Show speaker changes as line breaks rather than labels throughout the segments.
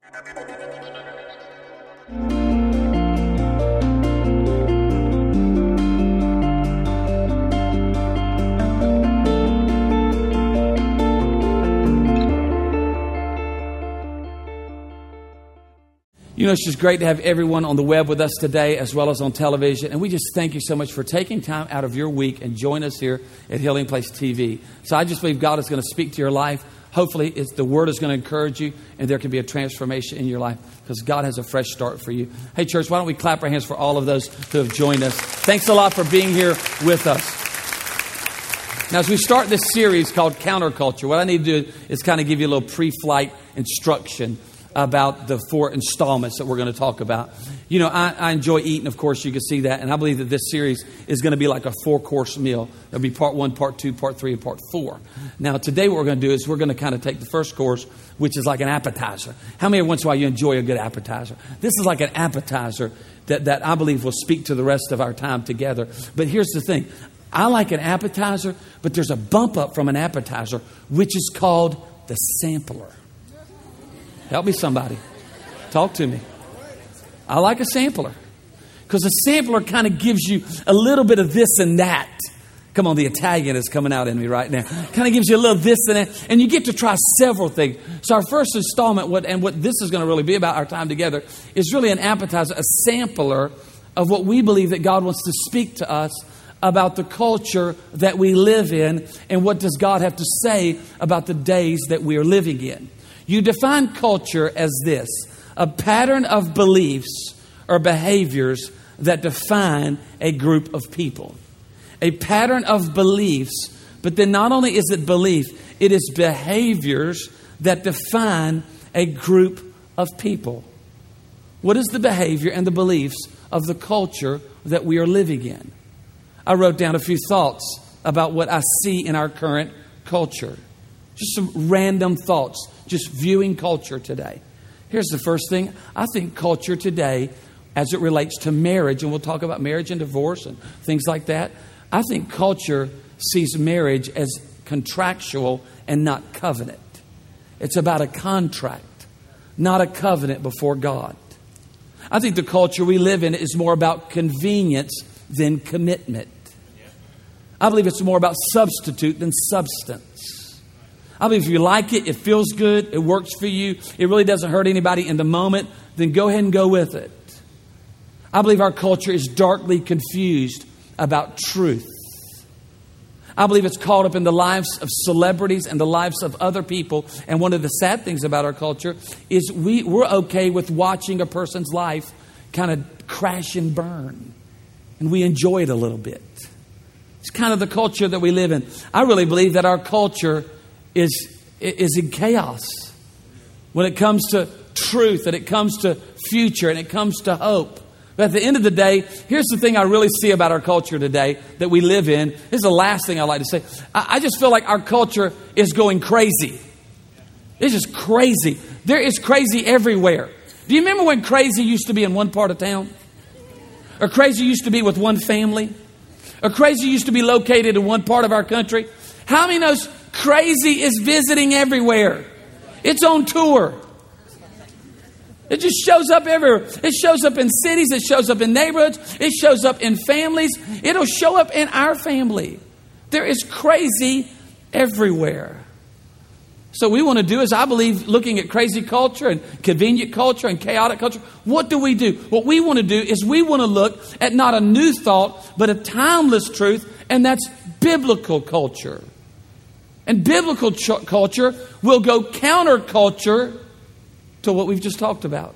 You know, it's just great to have everyone on the web with us today as well as on television. And we just thank you so much for taking time out of your week and join us here at Healing Place TV. So I just believe God is going to speak to your life. Hopefully, the Word is going to encourage you and there can be a transformation in your life because God has a fresh start for you. Hey, church, why don't we clap our hands for all of those who have joined us. Thanks a lot for being here with us. Now, as we start this series called Counterculture, what I need to do is kind of give you a little pre-flight instruction about the 4 installments that we're going to talk about. You know, I enjoy eating, of course, you can see that. And I believe that this series is going to be like a 4-course meal. There'll be part 1, part 2, part 3, and part 4. Now, today what we're going to do is we're going to kind of take the first course, which is like an appetizer. How many once in a while you enjoy a good appetizer? This is like an appetizer that I believe will speak to the rest of our time together. But here's the thing. I like an appetizer, but there's a bump up from an appetizer, which is called the sampler. Help me, somebody. Talk to me. I like a sampler because a sampler kind of gives you a little bit of this and that. Come on, the Italian is coming out in me right now. Kind of gives you a little this and that, and you get to try several things. So our first installment, what this is going to really be about our time together, is really an appetizer, a sampler of what we believe that God wants to speak to us about the culture that we live in, and what does God have to say about the days that we are living in. You define culture as this: a pattern of beliefs or behaviors that define a group of people. A pattern of beliefs, but then not only is it belief, it is behaviors that define a group of people. What is the behavior and the beliefs of the culture that we are living in? I wrote down a few thoughts about what I see in our current culture. Just some random thoughts, just viewing culture today. Here's the first thing. I think culture today, as it relates to marriage, and we'll talk about marriage and divorce and things like that. I think culture sees marriage as contractual and not covenant. It's about a contract, not a covenant before God. I think the culture we live in is more about convenience than commitment. I believe it's more about substitute than substance. I believe if you like it, it feels good, it works for you, it really doesn't hurt anybody in the moment, then go ahead and go with it. I believe our culture is darkly confused about truth. I believe it's caught up in the lives of celebrities and the lives of other people. And one of the sad things about our culture is we're okay with watching a person's life kind of crash and burn. And we enjoy it a little bit. It's kind of the culture that we live in. I really believe that our culture is in chaos when it comes to truth, and it comes to future, and it comes to hope. But at the end of the day, here's the thing I really see about our culture today that we live in. This is the last thing I like to say. I just feel like our culture is going crazy. It's just crazy. There is crazy everywhere. Do you remember when crazy used to be in one part of town? Or crazy used to be with one family? Or crazy used to be located in one part of our country? How many knows crazy is visiting everywhere? It's on tour. It just shows up everywhere. It shows up in cities. It shows up in neighborhoods. It shows up in families. It'll show up in our family. There is crazy everywhere. So what we want to do is, I believe, looking at crazy culture and convenient culture and chaotic culture, what do? What we want to do is we want to look at not a new thought, but a timeless truth, and that's biblical culture. And biblical culture will go counterculture to what we've just talked about.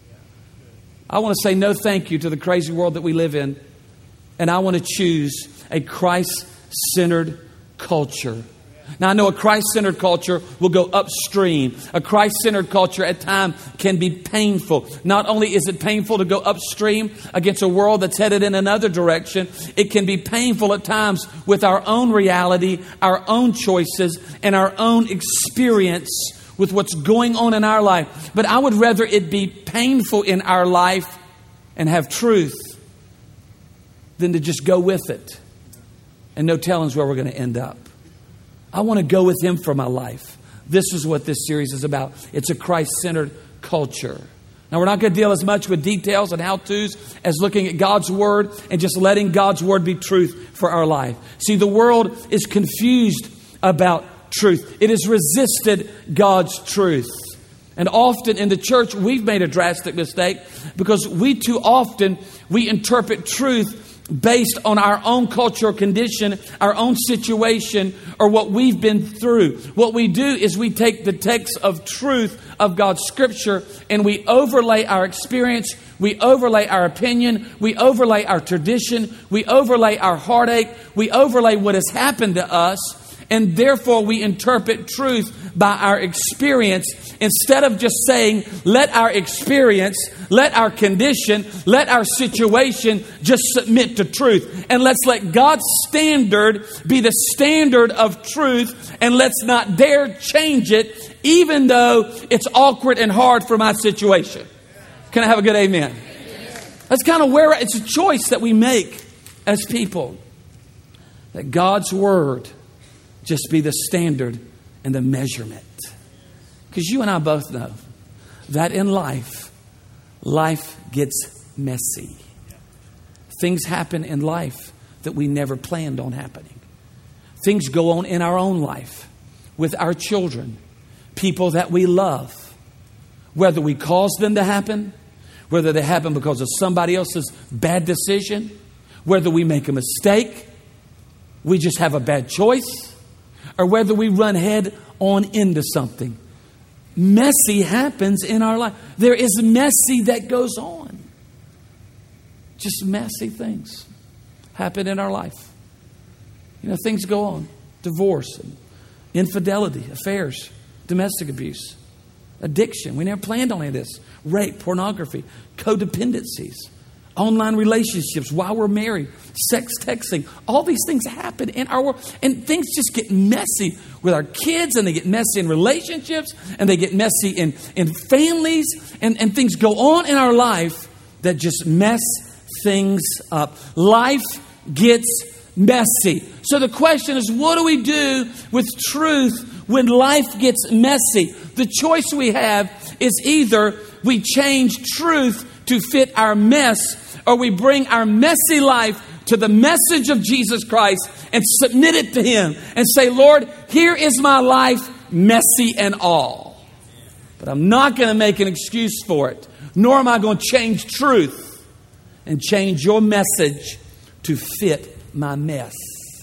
I want to say no thank you to the crazy world that we live in. And I want to choose a Christ-centered culture. Now, I know a Christ-centered culture will go upstream. A Christ-centered culture at times can be painful. Not only is it painful to go upstream against a world that's headed in another direction, it can be painful at times with our own reality, our own choices, and our own experience with what's going on in our life. But I would rather it be painful in our life and have truth than to just go with it and no telling where we're going to end up. I want to go with Him for my life. This is what this series is about. It's a Christ-centered culture. Now, we're not going to deal as much with details and how-tos as looking at God's Word and just letting God's Word be truth for our life. See, the world is confused about truth. It has resisted God's truth. And often in the church, we've made a drastic mistake because we too often, we interpret truth based on our own cultural condition, our own situation, or what we've been through. What we do is we take the text of truth of God's Scripture and we overlay our experience, we overlay our opinion, we overlay our tradition, we overlay our heartache, we overlay what has happened to us, and therefore we interpret truth by our experience instead of just saying, let our experience, let our condition, let our situation just submit to truth. And let's let God's standard be the standard of truth, and let's not dare change it, even though it's awkward and hard for my situation. Can I have a good amen? That's kind of where it's a choice that we make as people. That God's Word just be the standard and the measurement. Because you and I both know that in life gets messy. Things happen in life that we never planned on happening. Things go on in our own life with our children, people that we love. Whether we cause them to happen, whether they happen because of somebody else's bad decision, whether we make a mistake, we just have a bad choice, or whether we run head on into something. Messy happens in our life. There is messy that goes on. Just messy things happen in our life. You know, things go on. Divorce, and infidelity, affairs, domestic abuse, addiction. We never planned on any of this. Rape, pornography, codependencies, online relationships while we're married, sex texting. All these things happen in our world. And things just get messy with our kids, and they get messy in relationships, and they get messy in families, and things go on in our life that just mess things up. Life gets messy. So the question is, what do we do with truth when life gets messy? The choice we have is either we change truth to fit our mess, or we bring our messy life to the message of Jesus Christ and submit it to Him and say, Lord, here is my life, messy and all. But I'm not going to make an excuse for it, nor am I going to change truth and change your message to fit my mess.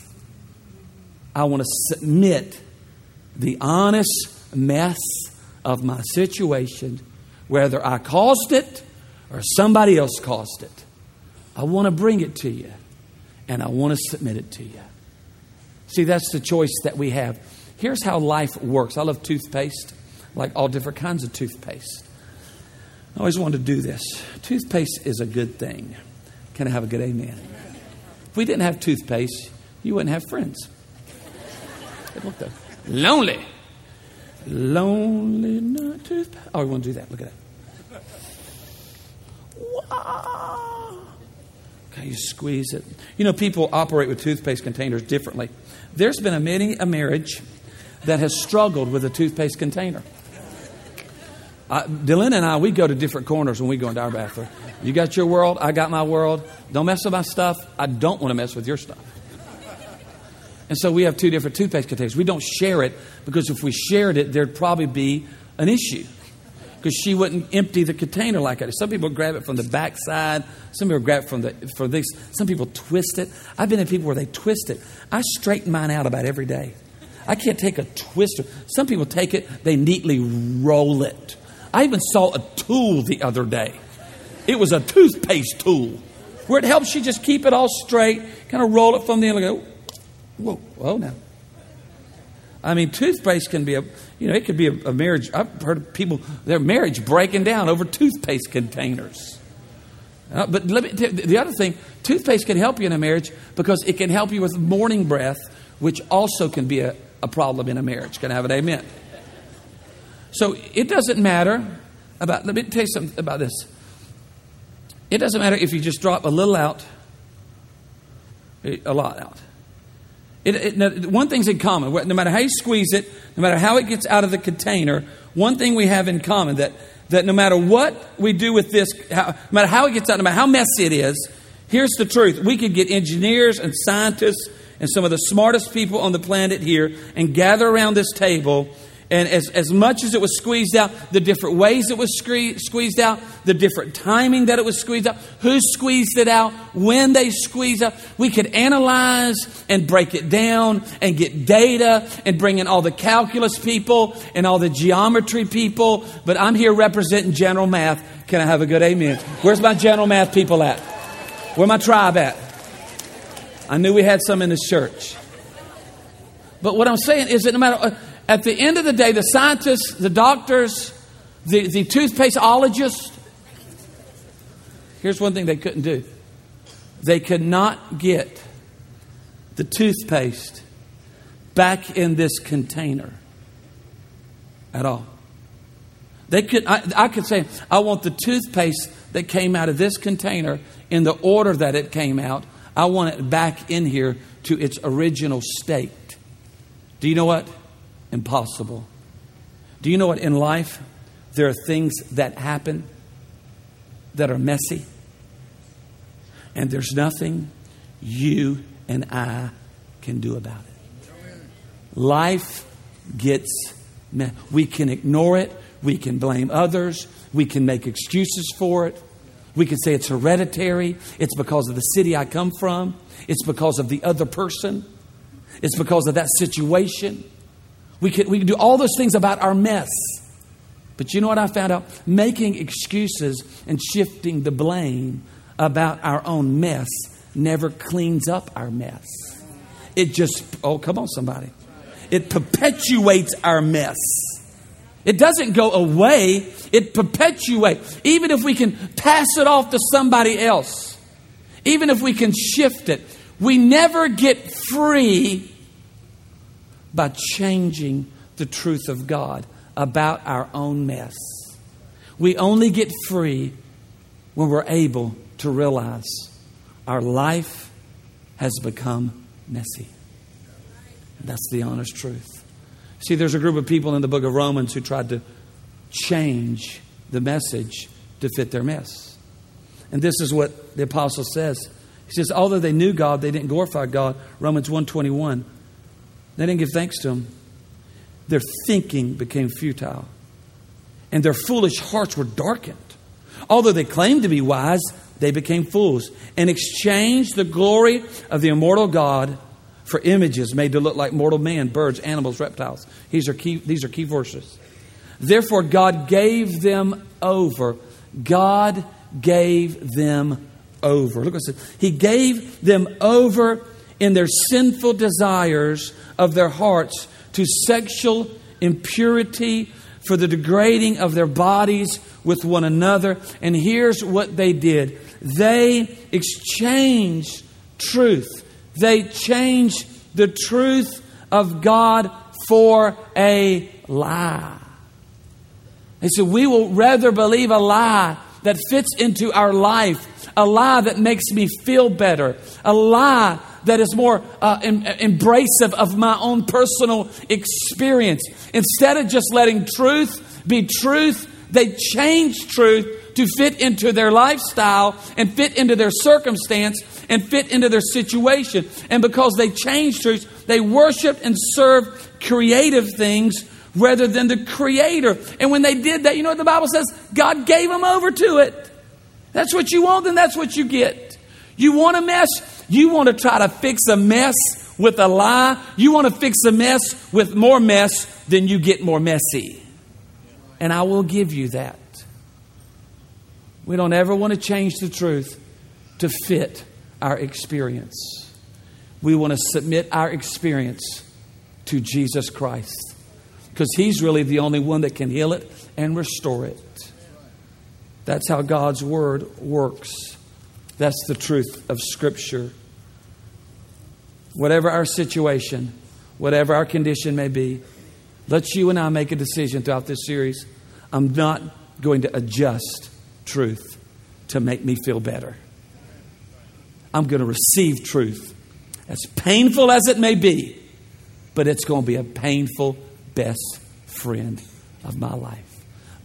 I want to submit the honest mess of my situation, whether I caused it or somebody else caused it. I want to bring it to you, and I want to submit it to you. See, that's the choice that we have. Here's how life works. I love toothpaste, like all different kinds of toothpaste. I always wanted to do this. Toothpaste is a good thing. Can I have a good amen? If we didn't have toothpaste, you wouldn't have friends. Look there. Lonely. Lonely night toothpaste. Oh, we want to do that. Look at that. Wow. Okay, you squeeze it. You know, people operate with toothpaste containers differently. There's been a marriage that has struggled with a toothpaste container. Dylan and I, we go to different corners when we go into our bathroom. You got your world, I got my world. Don't mess with my stuff. I don't want to mess with your stuff. And so we have two different toothpaste containers. We don't share it because if we shared it, there'd probably be an issue. Because she wouldn't empty the container like I do. Some people grab it from the backside. Some people grab it from this. Some people twist it. I've been in people where they twist it. I straighten mine out about every day. I can't take a twister. Some people take it, they neatly roll it. I even saw a tool the other day. It was a toothpaste tool where it helps you just keep it all straight, kind of roll it from the end and go, whoa now. I mean, toothpaste can be it could be a marriage. I've heard of people, their marriage breaking down over toothpaste containers. But let me tell you, the other thing, toothpaste can help you in a marriage because it can help you with morning breath, which also can be a problem in a marriage. Can I have an amen? So it doesn't matter let me tell you something about this. It doesn't matter if you just drop a little out, a lot out. One thing's in common. No matter how you squeeze it, no matter how it gets out of the container, one thing we have in common, that that no matter what we do with this, no matter how it gets out, no matter how messy it is, here's the truth. We could get engineers and scientists and some of the smartest people on the planet here and gather around this table. And as much as it was squeezed out, the different ways it was squeezed out, the different timing that it was squeezed out, who squeezed it out, when they squeezed out, we could analyze and break it down and get data and bring in all the calculus people and all the geometry people. But I'm here representing general math. Can I have a good amen? Where's my general math people at? Where my tribe at? I knew we had some in this church. But what I'm saying is that no matter... At the end of the day, the scientists, the doctors, the toothpasteologists, here's one thing they couldn't do. They could not get the toothpaste back in this container at all. They could. I could say, I want the toothpaste that came out of this container in the order that it came out. I want it back in here to its original state. Do you know what? Impossible. Do you know what? In life, there are things that happen that are messy. And there's nothing you and I can do about it. Life gets messy. We can ignore it. We can blame others. We can make excuses for it. We can say it's hereditary. It's because of the city I come from. It's because of the other person. It's because of that situation. We can do all those things about our mess. But you know what I found out? Making excuses and shifting the blame about our own mess never cleans up our mess. It just, oh, come on, somebody. It perpetuates our mess. It doesn't go away. It perpetuates. Even if we can pass it off to somebody else, even if we can shift it, we never get free by changing the truth of God about our own mess. We only get free when we're able to realize our life has become messy. That's the honest truth. See, there's a group of people in the book of Romans who tried to change the message to fit their mess. And this is what the apostle says. He says, although they knew God, they didn't glorify God. Romans 1:21. They didn't give thanks to Him. Their thinking became futile. And their foolish hearts were darkened. Although they claimed to be wise, they became fools and exchanged the glory of the immortal God for images made to look like mortal man, birds, animals, reptiles. These are key verses. Therefore, God gave them over. God gave them over. Look what it says. He gave them over in their sinful desires of their hearts to sexual impurity for the degrading of their bodies with one another. And here's what they did. They exchanged truth. They changed the truth of God for a lie. They said, we will rather believe a lie that fits into our life, a lie that makes me feel better, a lie that is more embracive of my own personal experience. Instead of just letting truth be truth, they changed truth to fit into their lifestyle and fit into their circumstance and fit into their situation. And because they changed truth, they worshiped and served creative things rather than the Creator. And when they did that, you know what the Bible says? God gave them over to it. That's what you want, then that's what you get. You want a mess? You want to try to fix a mess with a lie? You want to fix a mess with more mess, then you get more messy. And I will give you that. We don't ever want to change the truth to fit our experience. We want to submit our experience to Jesus Christ, because He's really the only one that can heal it and restore it. That's how God's Word works. That's the truth of Scripture. Whatever our situation, whatever our condition may be, let's you and I make a decision throughout this series. I'm not going to adjust truth to make me feel better. I'm going to receive truth, as painful as it may be, but it's going to be a painful best friend of my life.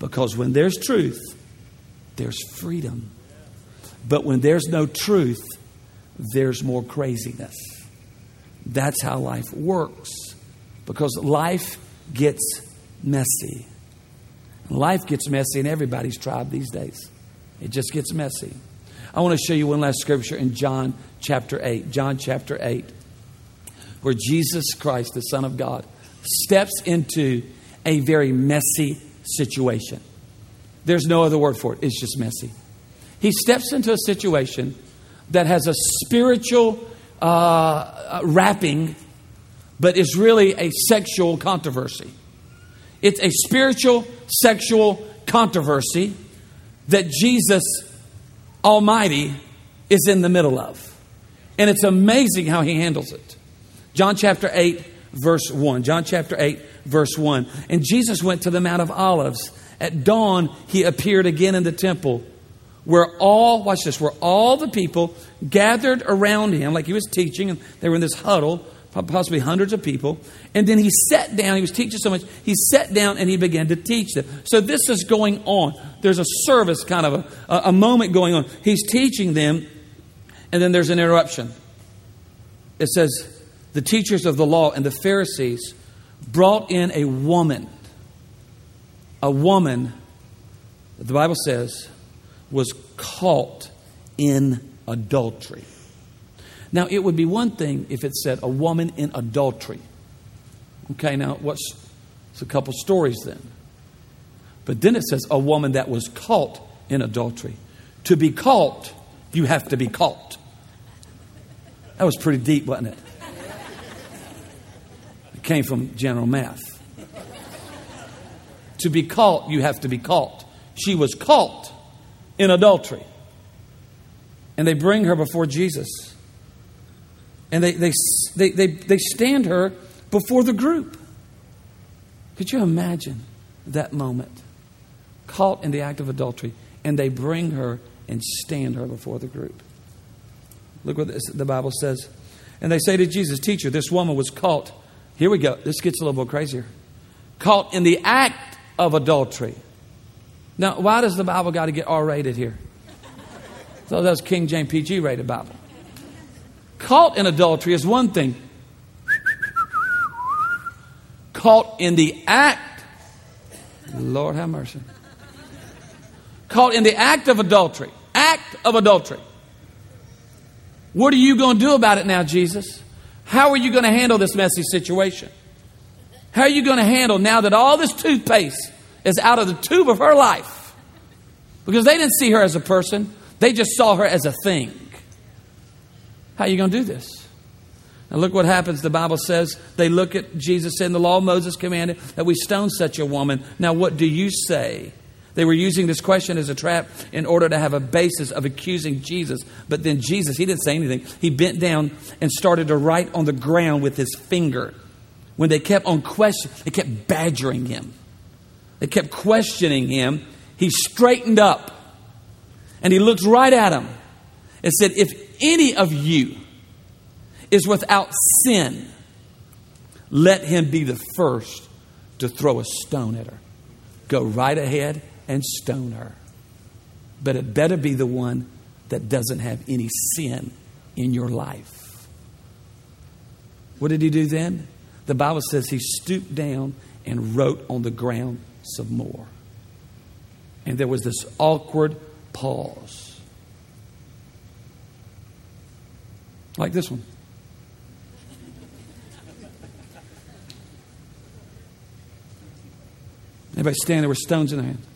Because when there's truth, there's freedom. But when there's no truth, there's more craziness. That's how life works. Because life gets messy. Life gets messy in everybody's tribe these days. It just gets messy. I want to show you one last scripture in John chapter 8. John chapter 8. Where Jesus Christ, the Son of God, steps into a very messy situation. There's no other word for it. It's just messy. He steps into a situation that has a spiritual wrapping, but is really a sexual controversy. It's a spiritual, sexual controversy that Jesus Almighty is in the middle of. And it's amazing how He handles it. John chapter 8, verse 1. John chapter 8, verse 1. And Jesus went to the Mount of Olives. At dawn, He appeared again in the temple where watch this, where all the people gathered around Him, like He was teaching, and they were in this huddle, possibly hundreds of people. And then He sat down. He was teaching so much. He sat down and He began to teach them. So this is going on. There's a service, kind of a moment going on. He's teaching them, and then there's an interruption. It says, the teachers of the law and the Pharisees brought in a woman. A woman, the Bible says, was caught in adultery. Now, it would be one thing if it said a woman in adultery. Okay, now it's a couple stories then. But then it says a woman that was caught in adultery. To be caught, you have to be caught. That was pretty deep, wasn't it? It came from general math. To be caught, you have to be caught. She was caught in adultery. And they bring her before Jesus. And they stand her before the group. Could you imagine that moment? Caught in the act of adultery. And they bring her and stand her before the group. Look what the Bible says. And they say to Jesus, "Teacher, this woman was caught." Here we go. This gets a little bit crazier. Caught in the act of adultery. Now, why does the Bible got to get R-rated here? So that's King James PG rated Bible. Caught in adultery is one thing. Caught in the act. Lord have mercy. Caught in the act of adultery. Act of adultery. What are you going to do about it now, Jesus? How are you going to handle this messy situation? How are you going to handle now that all this toothpaste is out of the tube of her life? Because they didn't see her as a person. They just saw her as a thing. How are you going to do this? Now look what happens. The Bible says they look at Jesus saying, the law of Moses commanded that we stone such a woman. Now what do you say? They were using this question as a trap in order to have a basis of accusing Jesus. But then Jesus, He didn't say anything. He bent down and started to write on the ground with His finger. When they kept on questioning, they kept badgering Him. They kept questioning Him. He straightened up and He looked right at them and said, if any of you is without sin, let him be the first to throw a stone at her. Go right ahead and stone her. But it better be the one that doesn't have any sin in your life. What did He do then? The Bible says He stooped down and wrote on the ground some more. And there was this awkward pause. Like this one. Everybody standing there with stones in their hands.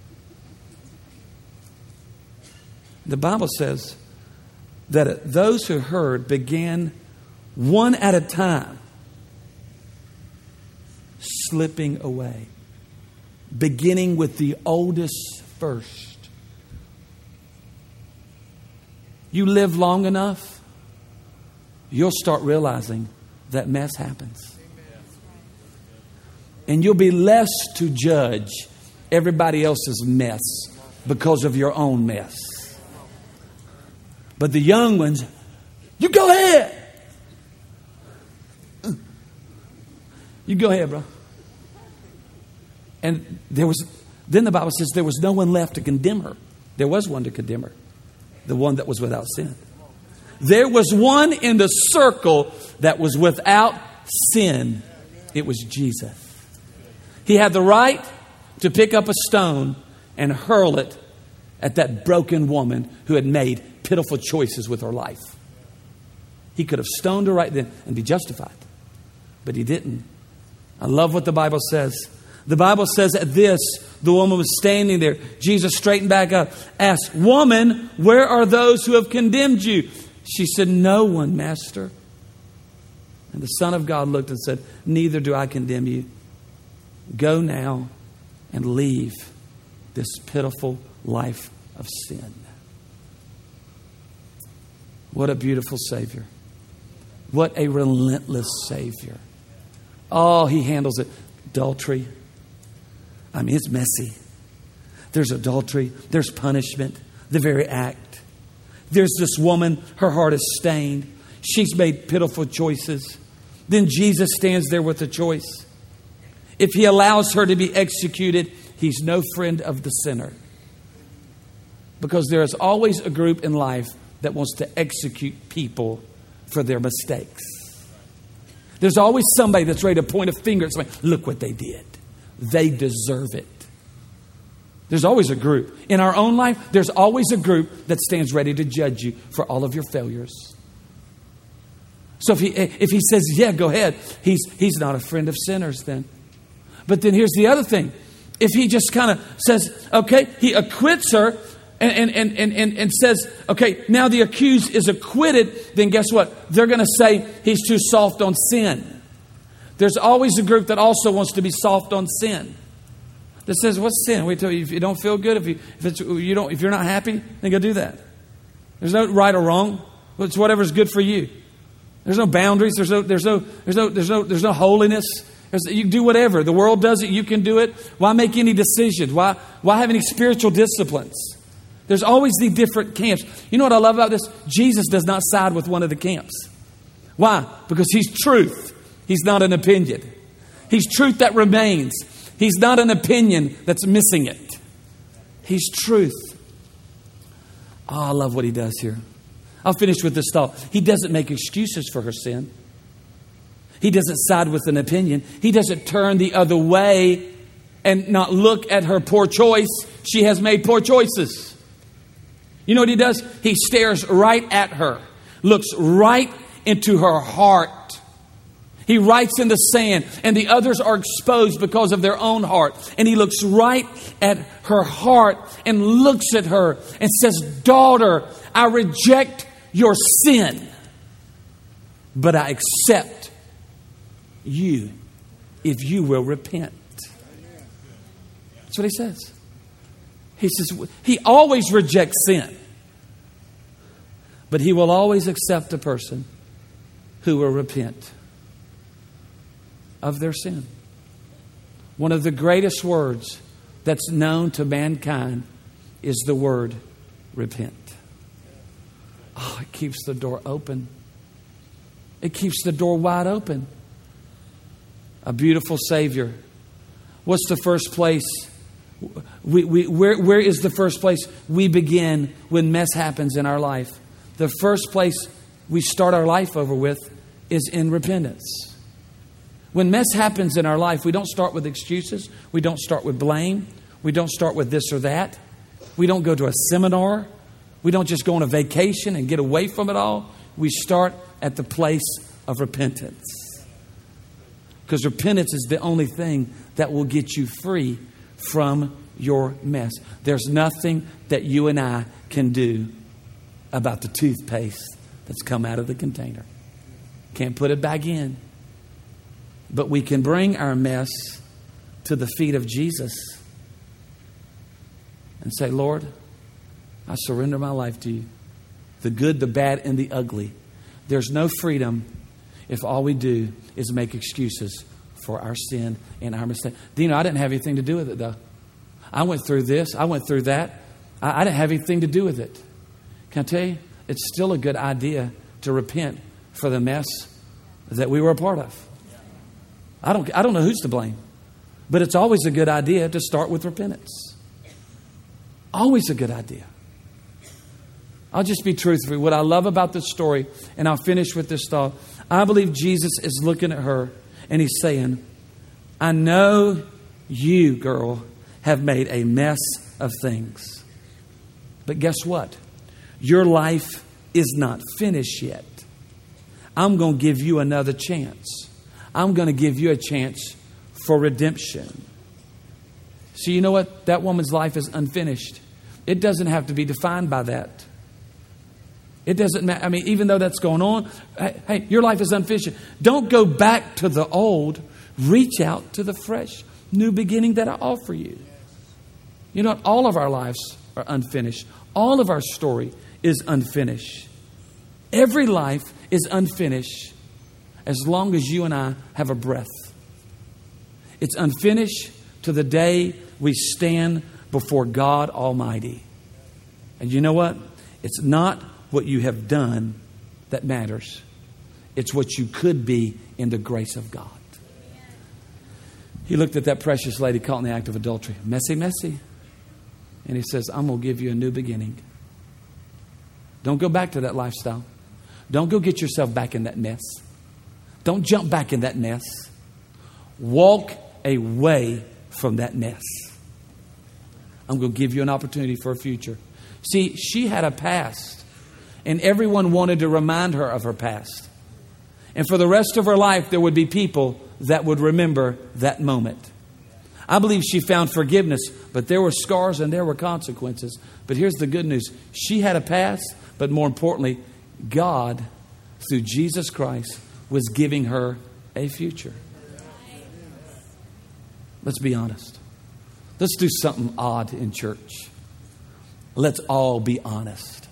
The Bible says that those who heard began one at a time slipping away, beginning with the oldest first. You live long enough, you'll start realizing that mess happens. And you'll be less to judge everybody else's mess because of your own mess. But the young ones, you go ahead. You go ahead, bro. And there was Then the Bible says there was no one left to condemn her. There was one to condemn her. The one that was without sin. There was one in the circle that was without sin. It was Jesus. He had the right to pick up a stone and hurl it at that broken woman who had made pitiful choices with her life. He could have stoned her right then and be justified. But he didn't. I love what the Bible says. The Bible says at this, the woman was standing there. Jesus straightened back up, asked, "Woman, where are those who have condemned you?" She said, "No one, Master." And the Son of God looked and said, "Neither do I condemn you. Go now and leave this pitiful life of sin." What a beautiful Savior. What a relentless Savior. Oh, he handles it. Adultery. I mean, it's messy. There's adultery. There's punishment. The very act. There's this woman. Her heart is stained. She's made pitiful choices. Then Jesus stands there with a choice. If he allows her to be executed, he's no friend of the sinner. Because there is always a group in life that wants to execute people for their mistakes. There's always somebody that's ready to point a finger at somebody. Look what they did. They deserve it. There's always a group. In our own life, there's always a group that stands ready to judge you for all of your failures. So if he says, yeah, go ahead, he's not a friend of sinners then. But then here's the other thing. If he just kind of says, okay, he acquits her and says, okay, now the accused is acquitted, then guess what? They're going to say he's too soft on sin. There's always a group that also wants to be soft on sin. That says, what's sin? We tell you, if you don't feel good, if you're not happy, then go do that. There's no right or wrong. It's whatever's good for you. There's no boundaries. There's no holiness. You can do whatever. The world does it. You can do it. Why make any decisions? Why have any spiritual disciplines? There's always the different camps. You know what I love about this? Jesus does not side with one of the camps. Why? Because he's truth. He's not an opinion. He's truth that remains. He's not an opinion that's missing it. He's truth. Oh, I love what he does here. I'll finish with this thought. He doesn't make excuses for her sin. He doesn't side with an opinion. He doesn't turn the other way and not look at her poor choice. She has made poor choices. You know what he does? He stares right at her, looks right into her heart. He writes in the sand, and the others are exposed because of their own heart. And he looks right at her heart and looks at her and says, "Daughter, I reject your sin, but I accept you if you will repent." That's what he says. He says he always rejects sin, but he will always accept a person who will repent of their sin. One of the greatest words that's known to mankind is the word repent. Oh, it keeps the door open. It keeps the door wide open. A beautiful Savior. What's the first place? Where is the first place we begin when mess happens in our life? The first place we start our life over with is in repentance. When mess happens in our life, we don't start with excuses. We don't start with blame. We don't start with this or that. We don't go to a seminar. We don't just go on a vacation and get away from it all. We start at the place of repentance. Because repentance is the only thing that will get you free from your mess. There's nothing that you and I can do about the toothpaste that's come out of the container. Can't put it back in. But we can bring our mess to the feet of Jesus and say, "Lord, I surrender my life to you. The good, the bad, and the ugly." There's no freedom if all we do is make excuses for our sin and our mistake. You know, I didn't have anything to do with it, though. I went through this. I went through that. I didn't have anything to do with it. Can I tell you? It's still a good idea to repent for the mess that we were a part of. I don't know who's to blame. But it's always a good idea to start with repentance. Always a good idea. I'll just be truthful. What I love about this story, and I'll finish with this thought. I believe Jesus is looking at her and He's saying, I know you, girl, have made a mess of things. But guess what? Your life is not finished yet. I'm going to give you another chance. I'm going to give you a chance for redemption. So you know what? That woman's life is unfinished. It doesn't have to be defined by that. It doesn't matter. I mean, even though that's going on, hey, your life is unfinished. Don't go back to the old. Reach out to the fresh, new beginning that I offer you. You know what? All of our lives are unfinished. All of our story is unfinished. Every life is unfinished as long as you and I have a breath. It's unfinished to the day we stand before God Almighty. And you know what? It's not what you have done that matters. It's what you could be in the grace of God. He looked at that precious lady caught in the act of adultery. Messy, messy. And He says, I'm going to give you a new beginning. Don't go back to that lifestyle. Don't go get yourself back in that mess. Don't jump back in that mess. Walk away from that mess. I'm going to give you an opportunity for a future. See, she had a past, and everyone wanted to remind her of her past. And for the rest of her life, there would be people that would remember that moment. I believe she found forgiveness, but there were scars and there were consequences. But here's the good news. She had a past, but more importantly, God, through Jesus Christ, was giving her a future. Let's be honest. Let's do something odd in church. Let's all be honest.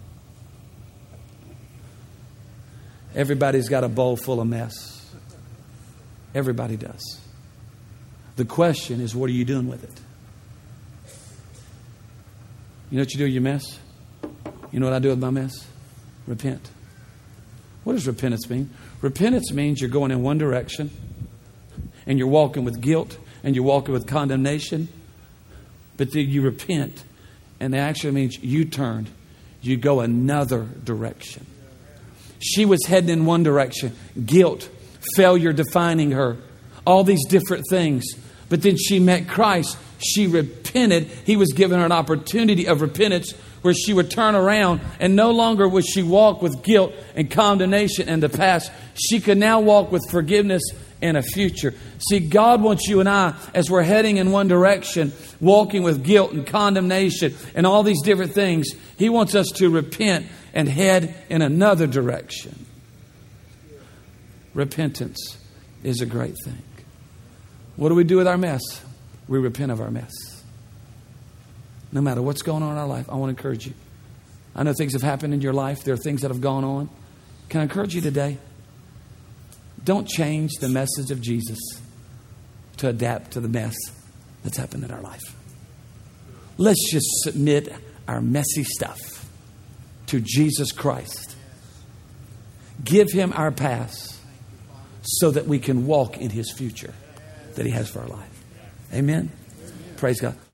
Everybody's got a bowl full of mess. Everybody does. The question is, what are you doing with it? You know what you do with your mess? You know what I do with my mess? Repent. What does repentance mean? Repentance means you're going in one direction and you're walking with guilt and you're walking with condemnation. But then you repent, and it actually means you turned. You go another direction. She was heading in one direction. Guilt, failure defining her, all these different things. But then she met Christ. She repented. He was giving her an opportunity of repentance where she would turn around, and no longer would she walk with guilt and condemnation in the past. She could now walk with forgiveness and a future. See, God wants you and I, as we're heading in one direction, walking with guilt and condemnation and all these different things, He wants us to repent and head in another direction. Repentance is a great thing. What do we do with our mess? We repent of our mess. No matter what's going on in our life, I want to encourage you. I know things have happened in your life. There are things that have gone on. Can I encourage you today? Don't change the message of Jesus to adapt to the mess that's happened in our life. Let's just submit our messy stuff to Jesus Christ. Give Him our past so that we can walk in His future that He has for our life. Amen. Praise God.